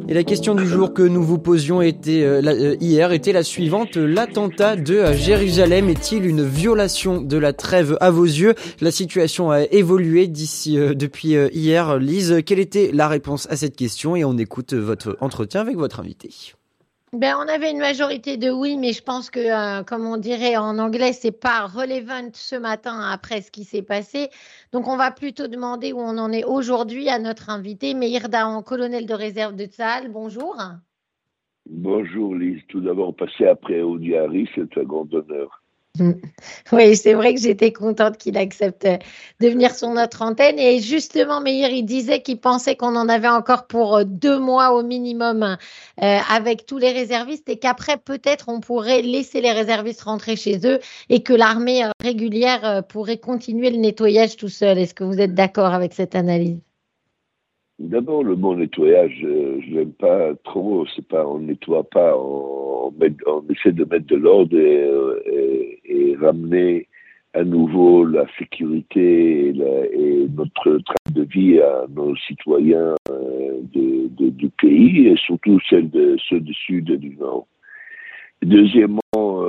Et la question du jour que nous vous posions hier était la suivante. L'attentat de Jérusalem est-il une violation de la trêve à vos yeux? La situation a évolué depuis hier. Lise, quelle était la réponse à cette question? Et on écoute votre entretien avec votre invité. On avait une majorité de oui, mais je pense que, comme on dirait en anglais, c'est pas relevant ce matin après ce qui s'est passé. Donc, on va plutôt demander où on en est aujourd'hui à notre invité, Meir Dahan, colonel de réserve de Tsahal. Bonjour. Bonjour Lise, tout d'abord passer après Audi Harry, c'est un grand honneur. Oui, c'est vrai que j'étais contente qu'il accepte de venir sur notre antenne. Et justement, Meir, il disait qu'il pensait qu'on en avait encore pour 2 mois au minimum avec tous les réservistes et qu'après, peut-être, on pourrait laisser les réservistes rentrer chez eux et que l'armée régulière pourrait continuer le nettoyage tout seul. Est-ce que vous êtes d'accord avec cette analyse? D'abord, le mot nettoyage, je l'aime pas trop. C'est pas, on nettoie pas, on essaie de mettre de l'ordre et ramener à nouveau la sécurité et notre train de vie à nos citoyens du pays et surtout ceux du sud et du nord. Deuxièmement,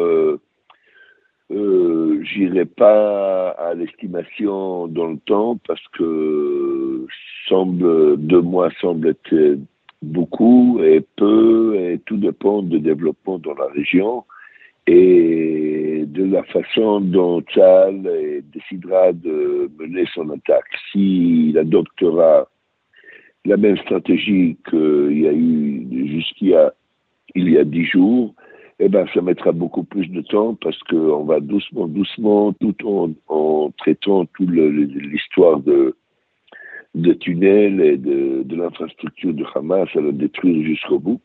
j'irai pas à l'estimation dans le temps parce que 2 mois semble être beaucoup et peu, et tout dépend du développement dans la région et de la façon dont Tsahal décidera de mener son attaque. S'il adoptera la même stratégie qu'il y a eu il y a 10 jours, ça mettra beaucoup plus de temps parce qu'on va doucement, tout en traitant toute l'histoire de tunnels et de l'infrastructure de Hamas à le détruire jusqu'au bout.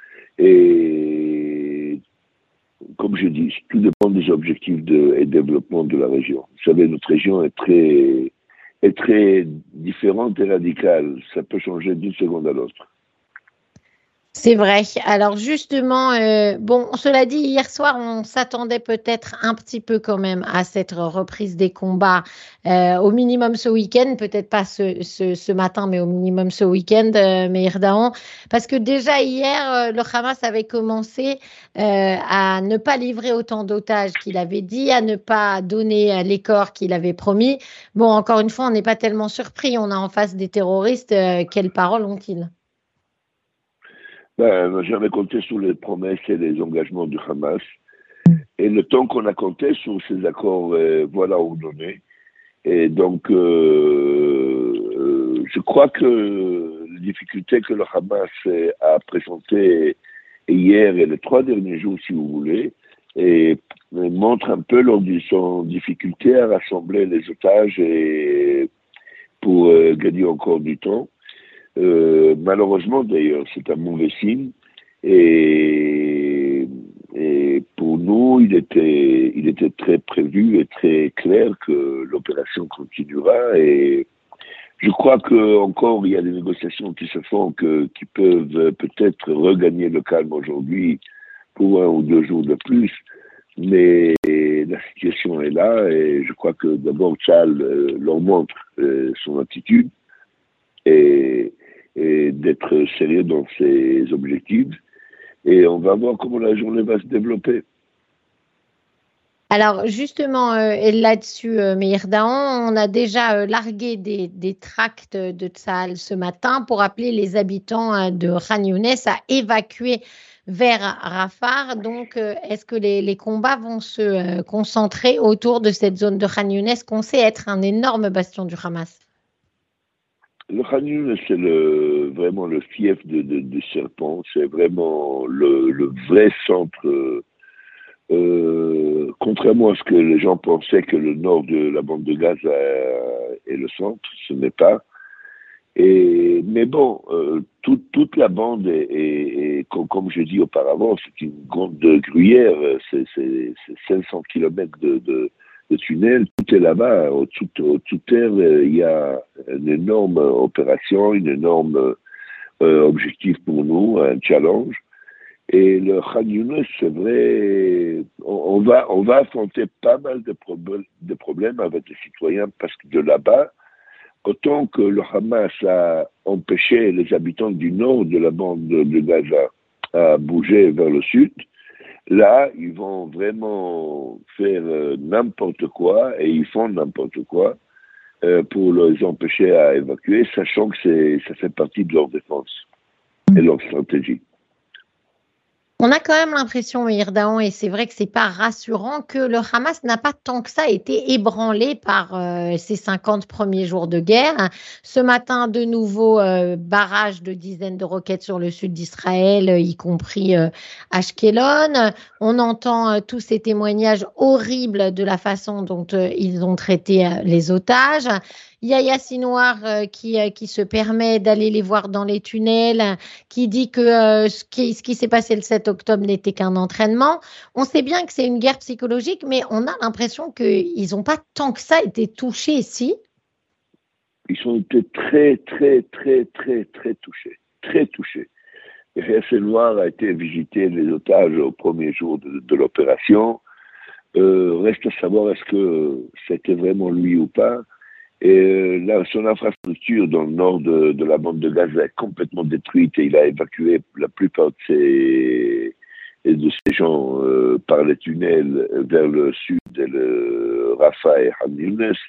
Et comme je dis, tout dépend des objectifs et développement de la région. Vous savez, notre région est très différente et radicale. Ça peut changer d'une seconde à l'autre. C'est vrai. Alors justement, cela dit, hier soir, on s'attendait peut-être un petit peu quand même à cette reprise des combats, au minimum ce week-end, peut-être pas ce matin, mais au minimum ce week-end, Meir Dahan, parce que déjà hier, le Hamas avait commencé à ne pas livrer autant d'otages qu'il avait dit, à ne pas donner les corps qu'il avait promis. Bon, encore une fois, on n'est pas tellement surpris, on a en face des terroristes, quelles paroles ont-ils? J'avais compté sur les promesses et les engagements du Hamas. Et le temps qu'on a compté sur ces accords, voilà où on en est. Et donc, je crois que les difficultés que le Hamas a présentées hier et les 3 derniers jours, si vous voulez, montrent un peu son difficulté à rassembler les otages et pour gagner encore du temps. Malheureusement, d'ailleurs, c'est un mauvais signe. Et pour nous, il était très prévu et très clair que l'opération continuera. Et je crois qu'encore, il y a des négociations qui se font qui peuvent peut-être regagner le calme aujourd'hui pour 1 ou 2 jours de plus. Mais la situation est là et je crois que d'abord, Tsahal leur montre son attitude et d'être sérieux dans ses objectifs. Et on va voir comment la journée va se développer. Alors justement, et là-dessus, Meir Dahan, on a déjà largué des tracts de Tsahal ce matin pour appeler les habitants de Khan Younes à évacuer vers Rafah. Donc, est-ce que les combats vont se concentrer autour de cette zone de Khan Younes qu'on sait être un énorme bastion du Hamas? Le Khan Younes, c'est vraiment le fief du serpent. C'est vraiment le vrai centre. Contrairement à ce que les gens pensaient que le nord de la bande de Gaza est le centre, ce n'est pas. Mais bon, toute la bande est comme je dis auparavant, c'est une grande gruyère. C'est 500 kilomètres de tunnel, tout est là-bas. Au-dessous de terre, il y a une énorme opération, une énorme objectif pour nous, un challenge. Et le Khan Younes, c'est vrai, on va affronter pas mal de problèmes avec les citoyens parce que de là-bas, autant que le Hamas a empêché les habitants du nord de la bande de Gaza à bouger vers le sud, là, ils vont vraiment faire n'importe quoi et ils font n'importe quoi pour les empêcher à évacuer, sachant que ça fait partie de leur défense et leur stratégie. On a quand même l'impression, Meir Dahan, et c'est vrai que c'est pas rassurant, que le Hamas n'a pas tant que ça été ébranlé par ces 50 premiers jours de guerre. Ce matin, de nouveau, barrage de dizaines de roquettes sur le sud d'Israël, y compris Ashkelon. On entend tous ces témoignages horribles de la façon dont ils ont traité les otages. Yahya Sinwar qui se permet d'aller les voir dans les tunnels, qui dit que ce qui s'est passé le 7 octobre n'était qu'un entraînement. On sait bien que c'est une guerre psychologique, mais on a l'impression qu'ils n'ont pas tant que ça été touchés, si. Ils ont été très, très, très, très, très touchés. Très touchés. Yahya Sinwar a été visiter les otages au premier jour de l'opération. Reste à savoir est-ce que c'était vraiment lui ou pas. Et là, son infrastructure dans le nord de la bande de Gaza est complètement détruite et il a évacué la plupart de ses gens par les tunnels vers le sud et le Rafah et Han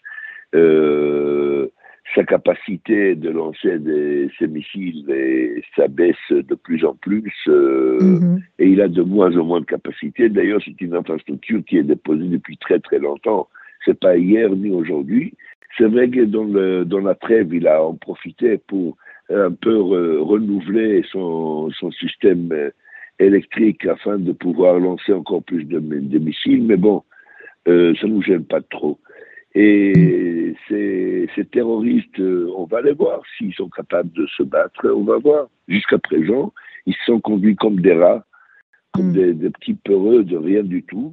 Younes. Sa capacité de lancer ses missiles ça baisse de plus en plus et il a de moins en moins de capacité. D'ailleurs, c'est une infrastructure qui est déposée depuis très très longtemps. C'est pas hier ni aujourd'hui. C'est vrai que dans la trêve, il a en profité pour un peu renouveler son système électrique afin de pouvoir lancer encore plus de missiles. Mais bon, ça nous gêne pas trop. Et ces terroristes, on va les voir s'ils sont capables de se battre. On va voir. Jusqu'à présent, ils se sont conduits comme des rats, comme des petits peureux de rien du tout.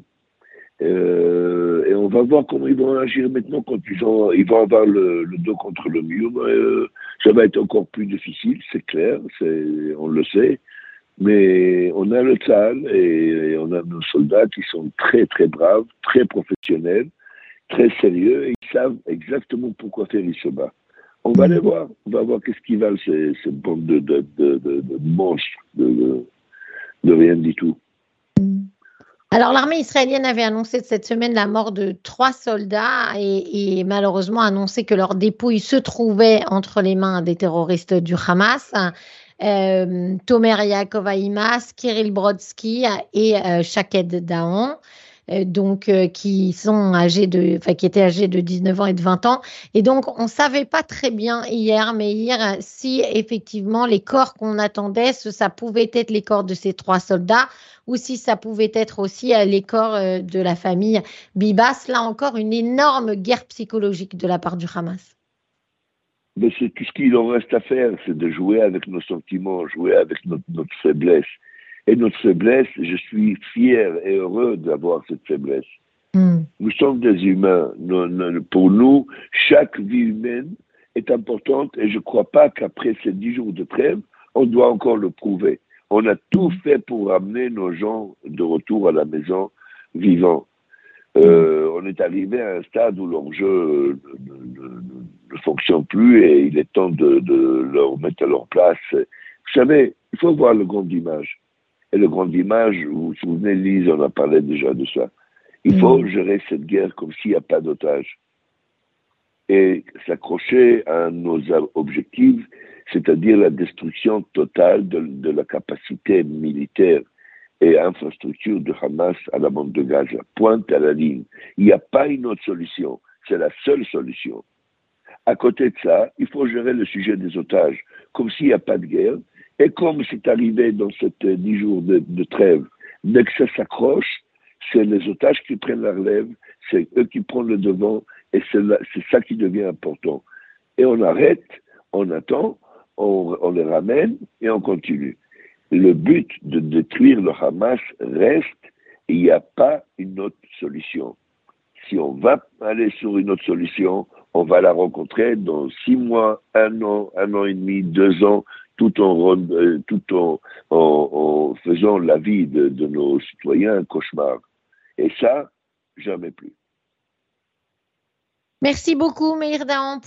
Et on va voir comment ils vont agir maintenant quand ils vont avoir le dos contre le mur. Ça va être encore plus difficile, c'est clair, on le sait. Mais on a le Tzahal et on a nos soldats qui sont très très braves, très professionnels, très sérieux et ils savent exactement pourquoi faire ils se battent. On va les voir, on va voir qu'est-ce qu'ils valent ces bandes de monstres, de rien du tout. Alors, l'armée israélienne avait annoncé cette semaine la mort de 3 soldats et malheureusement annoncé que leurs dépouilles se trouvaient entre les mains des terroristes du Hamas. Tomer Yaakov Haïmas, Kirill Brodsky et Shaked Dahan. Qui étaient âgés de 19 ans et de 20 ans. Et donc, on ne savait pas très bien hier, si effectivement les corps qu'on attendait, ça pouvait être les corps de ces 3 soldats ou si ça pouvait être aussi les corps de la famille Bibas. Là encore, une énorme guerre psychologique de la part du Hamas. Mais c'est tout ce qu'il en reste à faire, c'est de jouer avec nos sentiments, jouer avec notre faiblesse. Et notre faiblesse, je suis fier et heureux d'avoir cette faiblesse. Nous sommes des humains. Pour nous, chaque vie humaine est importante et je ne crois pas qu'après ces 10 jours de trêve, on doit encore le prouver. On a tout fait pour ramener nos gens de retour à la maison vivants. On est arrivé à un stade où leur jeu ne fonctionne plus et il est temps de leur mettre à leur place. Vous savez, il faut voir le grand image. Et le grand image, vous vous souvenez, Lise, on a parlé déjà de ça. Il faut gérer cette guerre comme s'il n'y a pas d'otages. Et s'accrocher à nos objectifs, c'est-à-dire la destruction totale de la capacité militaire et infrastructure de Hamas à la bande de Gaza. Pointe à la ligne. Il n'y a pas une autre solution. C'est la seule solution. À côté de ça, il faut gérer le sujet des otages, comme s'il n'y a pas de guerre. Et comme c'est arrivé dans ces 10 jours de trêve, dès que ça s'accroche, c'est les otages qui prennent la relève, c'est eux qui prennent le devant, et c'est ça qui devient important. Et on arrête, on attend, on les ramène, et on continue. Le but de détruire le Hamas reste, et il n'y a pas une autre solution. Si on va aller sur une autre solution, on va la rencontrer dans 6 mois, 1 an et demi, 2 ans, tout en faisant la vie de nos citoyens un cauchemar. Et ça, jamais plus. Merci beaucoup, Meir Dahan.